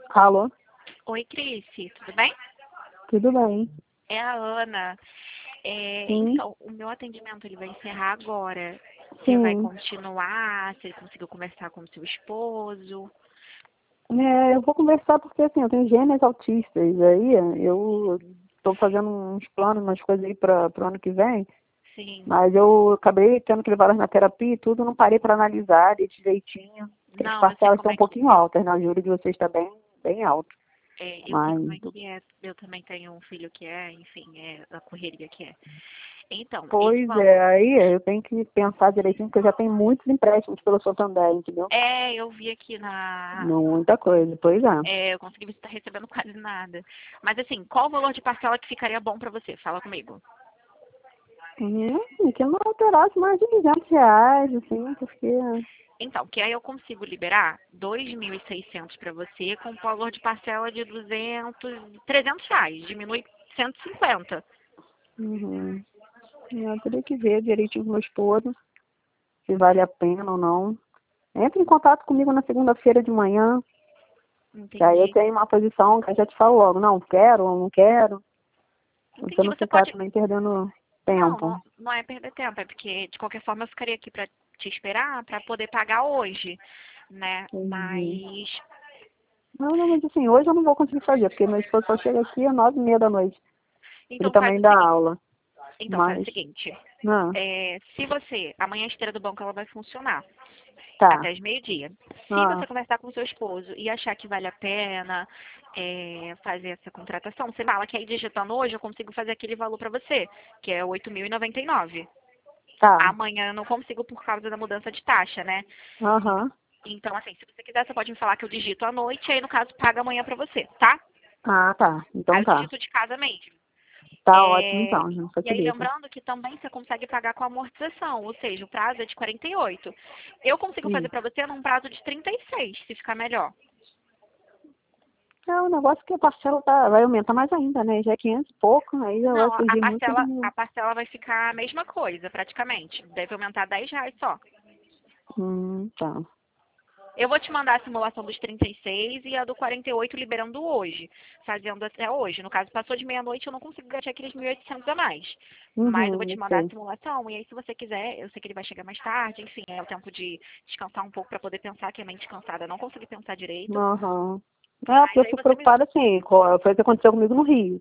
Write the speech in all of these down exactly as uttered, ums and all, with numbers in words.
Alô? Oi, Cris, tudo bem? Tudo bem? É a Ana. É, Sim, então, o meu atendimento ele vai encerrar agora. Você vai sim. continuar? Você conseguiu conversar com o seu esposo? É, eu vou conversar porque assim, eu tenho gêmeas autistas. Aí eu estou fazendo uns planos, umas coisas aí para o ano que vem, Sim. mas eu acabei tendo que levar elas na terapia e tudo, não parei para analisar direitinho, porque as Não, eu sei parcelas como estão um é que pouquinho altas, né? O júri de vocês está bem, bem alto. é, eu sei Mas, como é que é. Eu também tenho um filho que é, enfim, é a correria que é. Então, esse pois é, valor. aí eu tenho que pensar direitinho, porque eu já tenho muitos empréstimos pelo Santander, entendeu? É, eu vi aqui na. Muita coisa, pois é. É, eu consegui ver se está recebendo quase nada. Mas assim, qual o valor de parcela que ficaria bom para você? Fala comigo. Hum, que não alterasse mais de duzentos reais, assim, porque... Então, que aí eu consigo liberar dois mil e seiscentos para você com valor de parcela de duzentos, trezentos reais, diminui cento e cinquenta. Uhum. Eu teria que ver direitinho com meu esposo, se vale a pena ou não. Entre em contato comigo na segunda-feira de manhã, que aí eu Entendi. tenho uma posição que eu já te falo logo, não, quero ou não quero, pra você Entendi. não Você ficar pode. também perdendo Não, tempo. não, não é perder tempo, é porque de qualquer forma eu ficaria aqui para te esperar para poder pagar hoje, né? Entendi. Mas. Não, não, mas assim, hoje eu não vou conseguir fazer, porque meu esposo só chega aqui às nove e meia da noite. Ele Então faz também o dá seguinte. aula, Então faz o mas... seguinte. Não, É, se você. Amanhã a esteira do banco ela vai funcionar tá. até as meio-dia. Se Ah, você conversar com o seu esposo e achar que vale a pena é, fazer essa contratação, você fala que aí digitando hoje eu consigo fazer aquele valor para você, que é oito mil e noventa e nove. tá. Amanhã eu não consigo por causa da mudança de taxa, né? Aham. Então, assim, se você quiser, você pode me falar que eu digito à noite, e aí no caso paga amanhã para você, tá? Ah, tá. Aí Então eu tá. digito de casa mesmo. Tá ótimo É, então, já e aí facilita. lembrando que também você consegue pagar com amortização, ou seja, o prazo é de quarenta e oito. Eu consigo fazer Isso. para você num prazo de trinta e seis, se ficar melhor. É um negócio que a parcela tá, vai aumentar mais ainda, né? Já é quinhentos e pouco, aí já vai Não, a surgir muito de parcela, mil. a parcela vai ficar a mesma coisa, praticamente. Deve aumentar dez reais só. Hum, tá. Eu vou te mandar a simulação dos trinta e seis e a do quarenta e oito liberando hoje, fazendo até hoje. No caso, passou de meia-noite, eu não consigo gastar aqueles mil e oitocentos a mais. Mas eu vou Uhum, te eu mandar a sei. simulação e aí, se você quiser, eu sei que ele vai chegar mais tarde, enfim, é o tempo de descansar um pouco para poder pensar, que a mente cansada eu não consegui pensar direito. Aham. É, porque Mas eu aí fico você me. preocupada assim, co- foi o que aconteceu comigo no Rio.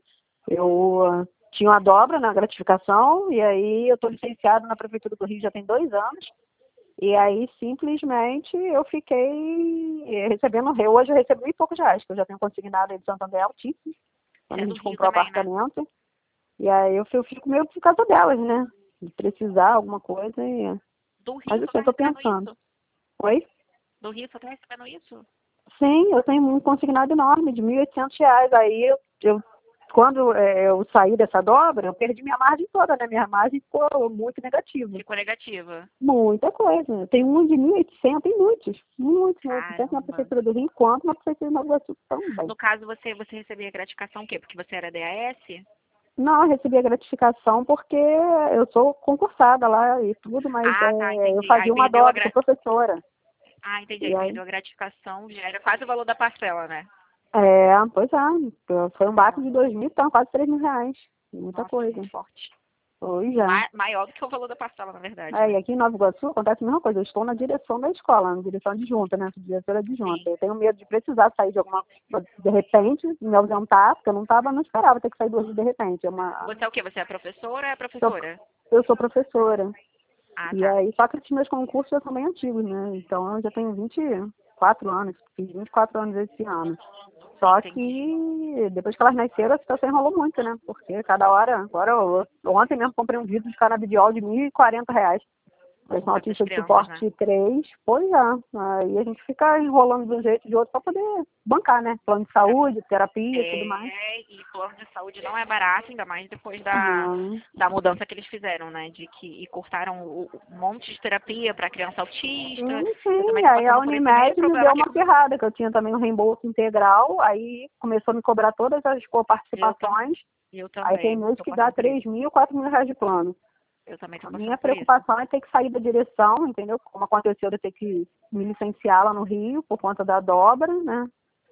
Eu ah, tinha uma dobra na gratificação, e aí eu tô licenciada na Prefeitura do Rio já tem dois anos, e aí simplesmente eu fiquei eh, recebendo, eu hoje eu recebo mil e poucos reais, que eu já tenho consignado aí de Santander altíssimo, Você quando a é do gente Rio comprou o também, né? apartamento. E aí eu, eu fico meio por causa delas, né? De precisar alguma coisa e... Do Rio Mas você assim, tá eu tô recebendo pensando. isso? Oi? Do Rio você tá recebendo isso? Sim, eu tenho um consignado enorme de mil e oitocentos reais. Aí eu, eu quando é, eu saí dessa dobra, eu perdi minha margem toda, né? Minha margem ficou muito negativa. Ficou negativa. Muita coisa. Tem um de mil e oitocentos, tem muitos. Muitos, muitos. Tanto na Caramba. Prefeitura do Rio quanto na Prefeitura de Nova Iguaçu também. No caso, você, você recebia gratificação o quê? Porque você era D A S? Não, eu recebi a gratificação porque eu sou concursada lá e tudo, mas Ah, tá, é, eu entendi. Aí fazia uma perdeu a dobra, sou gra... professora. Ah, entendi. E Aí aí, perdeu a gratificação, já era quase o valor da parcela, né? é, pois é, foi um baque de Caramba. dois mil, então, quase três mil reais. Muita Nossa, coisa. muito forte. Pois é. Ma- maior do que o valor da parcela, na verdade, Aí, né? aqui em Nova Iguaçu acontece a mesma coisa. Eu estou na direção da escola, na direção adjunta, né? Diretora adjunta. Sim. Eu tenho medo de precisar sair de alguma de repente, me ausentar, porque eu não tava, não esperava ter que sair do Rio de repente. É uma, Você é o quê? Você é professora ou é eu, professora? eu sou professora. Ah, E tá. aí, só que os meus concursos já são bem antigos, né? Então eu já tenho vinte e quatro anos, fiz vinte e quatro anos esse ano. Só Entendi. que depois que elas nasceram, a situação enrolou muito, né? Porque cada hora, agora eu, ontem mesmo comprei um vidro de canabidiol de mil e quarenta reais. Eu sou Porra, essas autista de crianças, né? suporte três, pois é. Aí a gente fica enrolando de um jeito ou de outro para poder bancar, né? Plano de Pra- saúde, terapia e tudo mais. É, e plano de saúde não é barato, ainda mais depois da, Não. da mudança que eles fizeram, né? De que e cortaram o, um monte de terapia para criança autista. Sim, Eu também sim. tô Aí a passando por esse mesmo Unimed me problema deu aqui uma no meu. ferrada, que eu tinha também um reembolso integral, aí começou a me cobrar todas as Eu, tam, participações, eu aí tem também mês tô que dá passando por isso. três mil, quatro mil reais de plano. Eu também tô A minha passando por isso. preocupação é ter que sair da direção, entendeu? Como aconteceu, de eu ter que me licenciar lá no Rio por conta da dobra, né?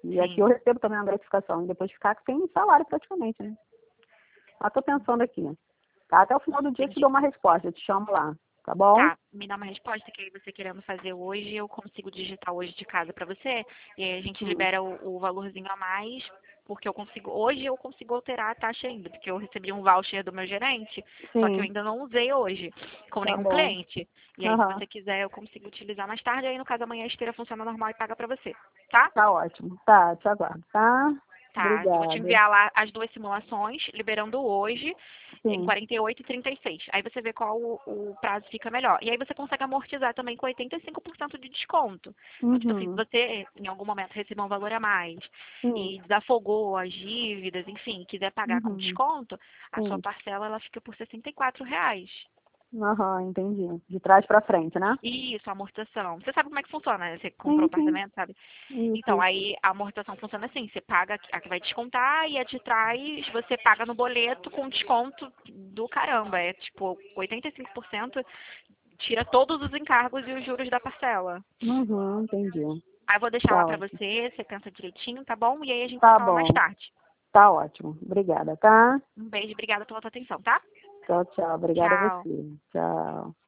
E Sim. aqui eu recebo também uma gratificação, e depois ficar sem salário praticamente, né? Mas tô pensando aqui. Tá? Até o final do dia eu te Entendi. dou uma resposta, eu te chamo lá, tá bom? Tá, me dá uma resposta que aí você querendo fazer hoje, eu consigo digitar hoje de casa pra você, e aí a gente Hum. libera o, o valorzinho a mais, porque eu consigo, hoje eu consigo alterar a taxa ainda, porque eu recebi um voucher do meu gerente, só que eu Sim, ainda não usei hoje, com tá nenhum bom. cliente. E aí, se Aham, você quiser, eu consigo utilizar mais tarde, aí no caso amanhã a esteira funciona normal e paga pra você, tá? tá ótimo. Tá, te aguardo, tá? Tá, eu vou te Obrigada. enviar lá as duas simulações, liberando hoje em Sim. quarenta e oito e trinta e seis. Aí você vê qual o, o prazo fica melhor. E aí você consegue amortizar também com oitenta e cinco por cento de desconto. Então, tipo assim, se Uhum. você em algum momento recebeu um valor a mais Sim. e desafogou as dívidas, enfim, quiser pagar com Uhum. desconto, a sua Sim. parcela ela fica por sessenta e quatro reais. Aham, entendi. De trás pra frente, né? Isso, a amortização. Você sabe como é que funciona, né? Você comprou Sim, sim. apartamento, sabe? Isso, Então, isso. aí a amortização funciona assim, você paga a que vai descontar e a de trás você paga no boleto com desconto do caramba. É tipo oitenta e cinco por cento, tira todos os encargos e os juros da parcela. Uhum, entendi. Aí eu vou deixar lá Tá pra ótimo. você, você pensa direitinho, tá bom? E aí a gente se Tá fala mais bom. tarde. Tá ótimo. Obrigada, tá? Um beijo, obrigada pela tua atenção, tá? Tchau, tchau. Obrigada a Tchau. você. Tchau.